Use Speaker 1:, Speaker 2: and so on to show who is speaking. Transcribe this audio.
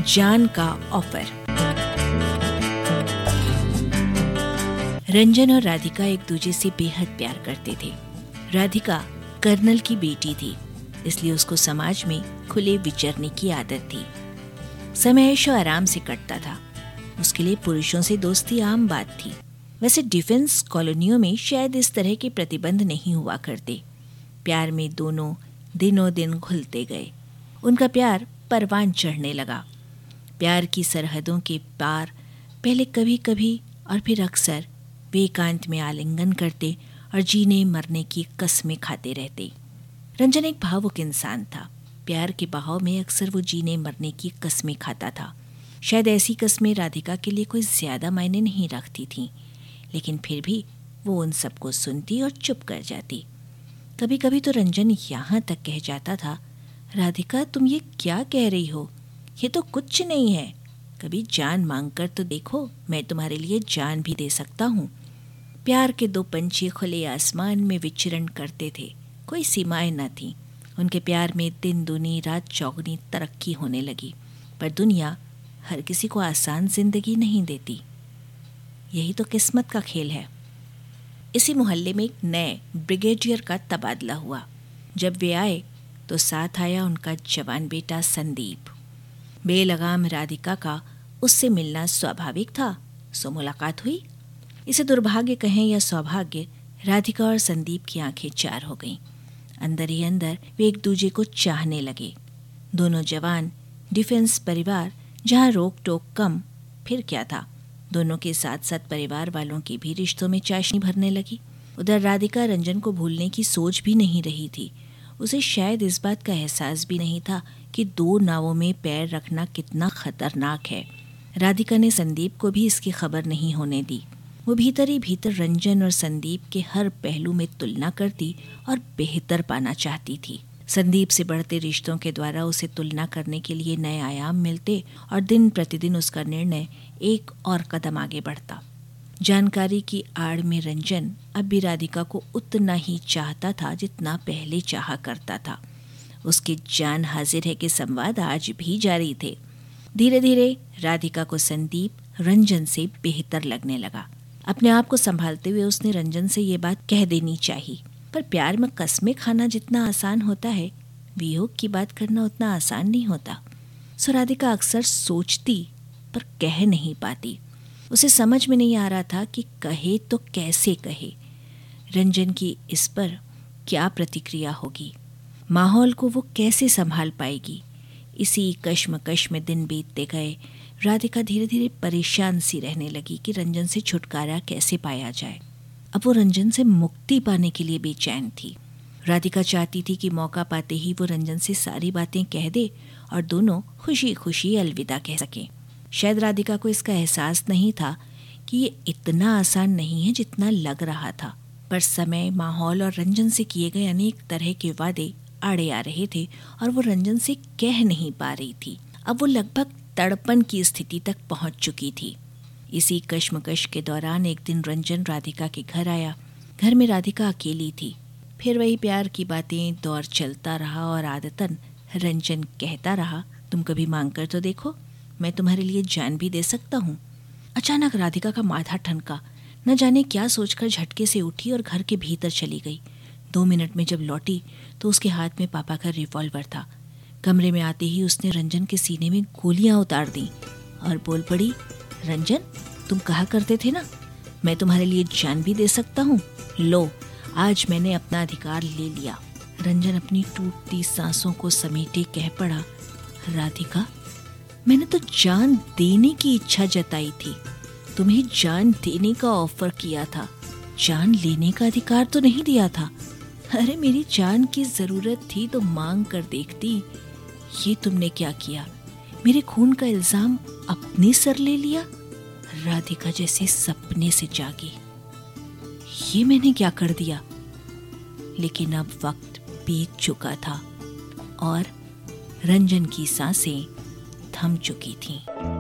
Speaker 1: जान का ऑफर। रंजन और राधिका एक दूसरे से बेहद प्यार करते थे। राधिका कर्नल की बेटी थी, इसलिए उसको समाज में खुले विचरने की आदत थी। समय ऐशो आराम से कटता था। उसके लिए पुरुषों से दोस्ती आम बात थी। वैसे डिफेंस कॉलोनियों में शायद इस तरह के प्रतिबंध नहीं हुआ करते। प्यार में दोनों दिनों दिन घुलते गए। उनका प्यार परवान चढ़ने लगा। प्यार की सरहदों के पार पहले कभी कभी और फिर अक्सर वे एकांत में आलिंगन करते और जीने मरने की कस्में खाते रहते। रंजन एक भावुक इंसान था। प्यार के बहाव में अक्सर वो जीने मरने की कस्में खाता था। शायद ऐसी कस्में राधिका के लिए कोई ज्यादा मायने नहीं रखती थीं, लेकिन फिर भी वो उन सबको सुनती और चुप कर जाती। कभी कभी तो रंजन यहाँ तक कह जाता था, राधिका तुम ये क्या कह रही हो, ये तो कुछ नहीं है। कभी जान मांग कर तो देखो, मैं तुम्हारे लिए जान भी दे सकता हूँ। प्यार के दो पंछी खुले आसमान में विचरण करते थे। कोई सीमाएं न थीं। उनके प्यार में दिन दूनी रात चौगुनी तरक्की होने लगी। पर दुनिया हर किसी को आसान जिंदगी नहीं देती। यही तो किस्मत का खेल है। इसी मोहल्ले में एक नए ब्रिगेडियर का तबादला हुआ। जब वे आए तो साथ आया उनका जवान बेटा संदीप। बेलगाम राधिका का उससे मिलना स्वाभाविक था, सो मुलाकात हुई। इसे दुर्भाग्य कहें या सौभाग्य, राधिका और संदीप की आंखें चार हो गईं। अंदर ही अंदर वे एक दूजे को चाहने लगे। दोनों जवान डिफेंस परिवार, जहां रोक टोक कम, फिर क्या था। दोनों के साथ साथ परिवार वालों की भी रिश्तों में चाशनी भरने लगी। उधर राधिका रंजन को भूलने की सोच भी नहीं रही थी। उसे शायद इस बात का एहसास भी नहीं था कि दो नावों में पैर रखना कितना खतरनाक है। राधिका ने संदीप को भी इसकी खबर नहीं होने दी। वो भीतर ही भीतर रंजन और संदीप के हर पहलू में तुलना करती और बेहतर पाना चाहती थी। संदीप से बढ़ते रिश्तों के द्वारा उसे तुलना करने के लिए नए आयाम मिलते और दिन प्रतिदिन उसका निर्णय एक और कदम आगे बढ़ता। जानकारी की आड़ में रंजन अब भी राधिका को उतना ही चाहता था जितना पहले चाहा करता था। उसके जान हाजिर है के संवाद आज भी जारी थे। धीरे धीरे राधिका को संदीप रंजन से बेहतर लगने लगा। अपने आप को संभालते हुए उसने रंजन से ये बात कह देनी चाहिए। पर प्यार में कस्में खाना जितना आसान होता है, वियोग की बात करना उतना आसान नहीं होता। सो राधिका अक्सर सोचती पर कह नहीं पाती। उसे समझ में नहीं आ रहा था कि कहे तो कैसे कहे। रंजन की इस पर क्या प्रतिक्रिया होगी, माहौल को वो कैसे संभाल पाएगी। इसी कश्मकश में दिन बीतते गए। राधिका धीरे धीरे परेशान सी रहने लगी कि रंजन से छुटकारा कैसे पाया जाए। अब वो रंजन से मुक्ति पाने के लिए बेचैन थी। राधिका चाहती थी कि मौका पाते ही वो रंजन से सारी बातें कह दे और दोनों खुशी खुशी अलविदा कह सकें। शायद राधिका को इसका एहसास नहीं था कि ये इतना आसान नहीं है जितना लग रहा था। पर समय, माहौल और रंजन से किए गए अनेक तरह के वादे आड़े आ रहे थे और वो रंजन से कह नहीं पा रही थी। अब वो लगभग तड़पन की स्थिति तक पहुंच चुकी थी। इसी कश्मकश के दौरान एक दिन रंजन राधिका के घर आया। घर में राधिका अकेली थी। फिर वही प्यार की बातें दौर चलता रहा और आदतन रंजन कहता रहा, तुम कभी मांग कर तो देखो, मैं तुम्हारे लिए जान भी दे सकता हूँ। अचानक राधिका का माथा ठनका। न जाने क्या सोचकर झटके से उठी और घर के भीतर चली गई। 2 मिनट में जब लौटी तो उसके हाथ में पापा का रिवॉल्वर था। कमरे में आते ही उसने रंजन के सीने में गोलियां उतार दी और बोल पड़ी, रंजन तुम कहा करते थे ना, मैं तुम्हारे लिए जान भी दे सकता हूँ। लो, आज मैंने अपना अधिकार ले लिया। रंजन अपनी टूटती सांसों को समेटे कह पड़ा, राधिका मैंने तो जान देने की इच्छा जताई थी। तुम्हें जान देने का ऑफर किया था, जान लेने का अधिकार तो नहीं दिया था। अरे मेरी जान की जरूरत थी तो मांग कर देखती। ये तुमने क्या किया, मेरे खून का इल्जाम अपने सर ले लिया। राधिका जैसे सपने से जागी। ये मैंने क्या कर दिया। लेकिन अब वक्त बीत चुका था और रंजन की सांसें थम चुकी थीं।